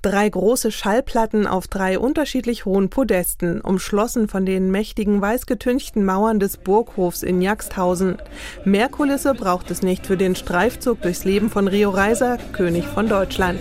3 große Schallplatten auf 3 unterschiedlich hohen Podesten, umschlossen von den mächtigen weißgetünchten Mauern des Burghofs in Jagsthausen. Mehr Kulisse braucht es nicht für den Streifzug durchs Leben von Rio Reiser, König von Deutschland.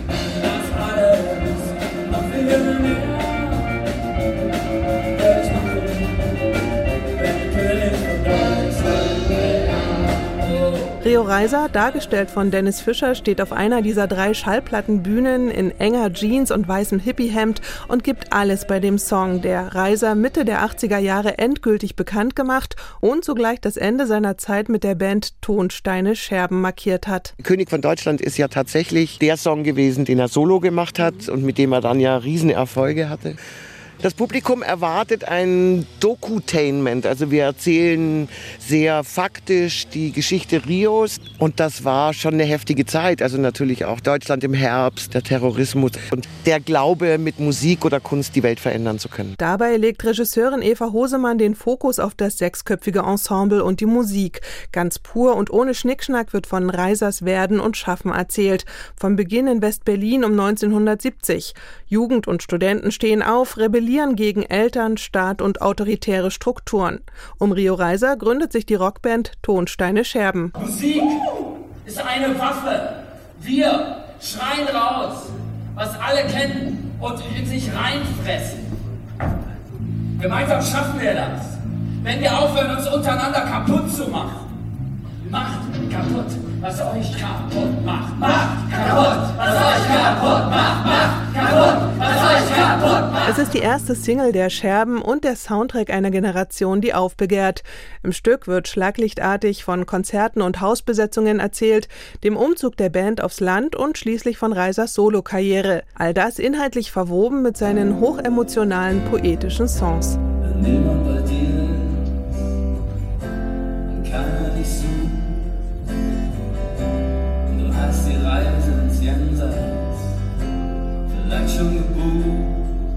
Rio Reiser, dargestellt von Dennis Fischer, steht auf einer dieser 3 Schallplattenbühnen in enger Jeans und weißem Hippiehemd und gibt alles bei dem Song, der Reiser Mitte der 80er Jahre endgültig bekannt gemacht und zugleich das Ende seiner Zeit mit der Band Tonsteine Scherben markiert hat. König von Deutschland ist ja tatsächlich der Song gewesen, den er solo gemacht hat und mit dem er dann ja riesen Erfolge hatte. Das Publikum erwartet ein Dokutainment, also wir erzählen sehr faktisch die Geschichte Rios und das war schon eine heftige Zeit, also natürlich auch Deutschland im Herbst, der Terrorismus und der Glaube, mit Musik oder Kunst die Welt verändern zu können. Dabei legt Regisseurin Eva Hosemann den Fokus auf das 6-köpfige Ensemble und die Musik. Ganz pur und ohne Schnickschnack wird von Reisers Werden und Schaffen erzählt. Vom Beginn in West-Berlin um 1970. Jugend und Studenten stehen auf, rebellieren gegen Eltern, Staat und autoritäre Strukturen. Um Rio Reiser gründet sich die Rockband Tonsteine Scherben. Musik ist eine Waffe. Wir schreien raus, was alle kennen und in sich reinfressen. Gemeinsam schaffen wir das. Wenn wir aufhören, uns untereinander kaputt zu machen. Macht kaputt, was euch kaputt macht. Macht kaputt, was euch kaputt macht. Macht kaputt, was euch kaputt macht. Es ist die erste Single der Scherben und der Soundtrack einer Generation, die aufbegehrt. Im Stück wird schlaglichtartig von Konzerten und Hausbesetzungen erzählt, dem Umzug der Band aufs Land und schließlich von Reisers Solokarriere. All das inhaltlich verwoben mit seinen hochemotionalen, poetischen Songs. Wenn niemand bei dir und keiner dich sucht, und du hast die Reise ins Jenseits vielleicht schon gebucht,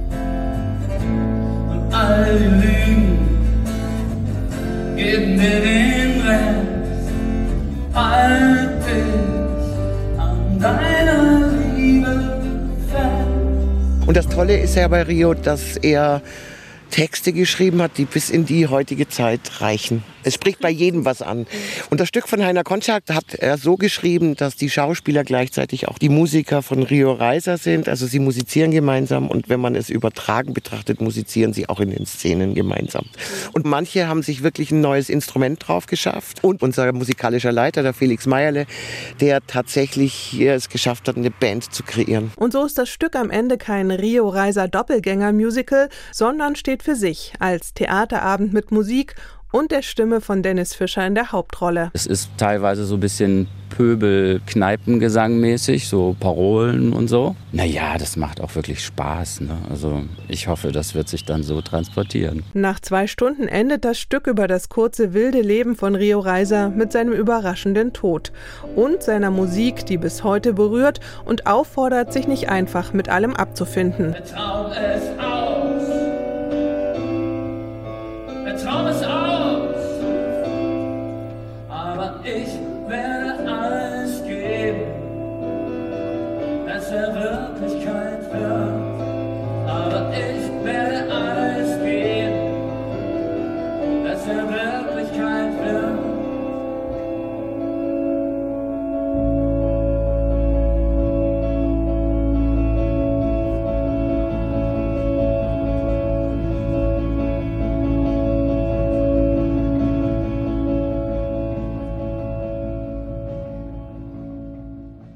und all die Lügen geben dir den Rest, halt dich an deiner Liebe fest. Und das Tolle ist ja bei Rio, dass er Texte geschrieben hat, die bis in die heutige Zeit reichen. Es spricht bei jedem was an. Und das Stück von Heiner Konczak hat er so geschrieben, dass die Schauspieler gleichzeitig auch die Musiker von Rio Reiser sind. Also sie musizieren gemeinsam und wenn man es übertragen betrachtet, musizieren sie auch in den Szenen gemeinsam. Und manche haben sich wirklich ein neues Instrument drauf geschafft. Und unser musikalischer Leiter, der Felix Meierle, der tatsächlich hier es geschafft hat, eine Band zu kreieren. Und so ist das Stück am Ende kein Rio Reiser Doppelgänger-Musical, sondern steht für sich als Theaterabend mit Musik und der Stimme von Dennis Fischer in der Hauptrolle. Es ist teilweise so ein bisschen Pöbel-Kneipengesang-mäßig, so Parolen und so. Naja, das macht auch wirklich Spaß, ne? Also ich hoffe, das wird sich dann so transportieren. Nach 2 Stunden endet das Stück über das kurze, wilde Leben von Rio Reiser mit seinem überraschenden Tod und seiner Musik, die bis heute berührt und auffordert, sich nicht einfach mit allem abzufinden. Der Traum ist